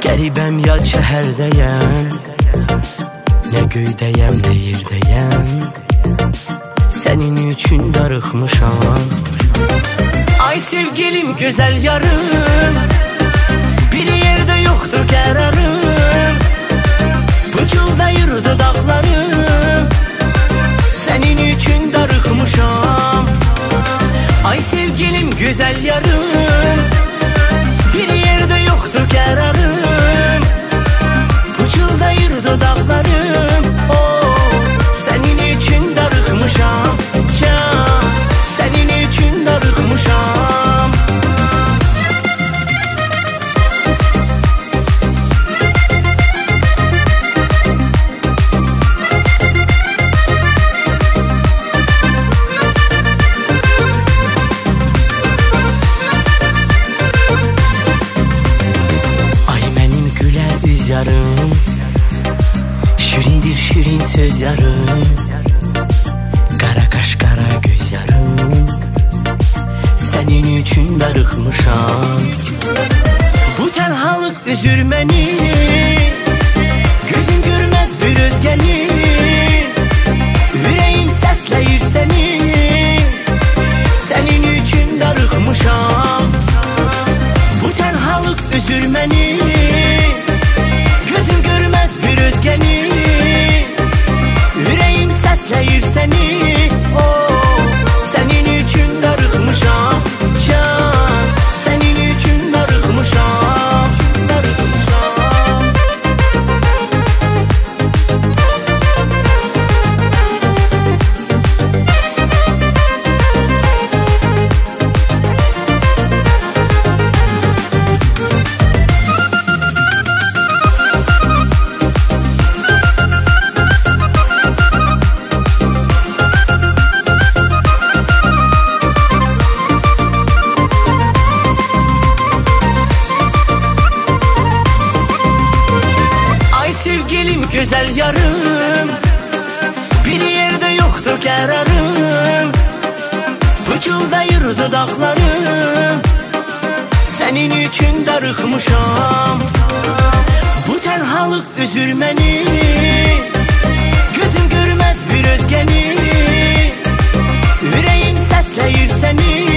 Qəribəm ya şəhərdəyəm, nə göydəyəm, nə yerdəyəm. Sənin üçün darıxmışam. Ay sevgilim, gözəl yarım, bir yerdə yoxdur qərarım. Pıçıldayır dodaqlarım, sənin üçün darıxmışam. Ay sevgilim, gözəl yarım, bir yerdə yoxdur qərarım. Pıçıldayır dodaqlarım, sənin üçün darıxmışam. Can, sənin üçün darıxmışam. Yarım, şirindir şirin söz yarım, qara qaş, qara göz yarım, sənin üçün darıxmışam. Bu tənhalıq üzür məni, gözün görməz bir özgəni. Ürəyim səsləyir səni, sənin üçün darıxmışam. Bu tənhalıq üzür məni, gözün görməz bir özgəni. Ürəyim səsləyir səni, sənin üçün darıxmışam. Can, sənin üçün darıxmışam. Sevgilim, gözəl yarım, bir yerdə yoxdur qərarım. Pıçıldayır dodaqlarım, sənin üçün darıxmışam. Bu tənhalıq üzür məni, gözün görməz bir özgəni. Ürəyim səsləyir səni,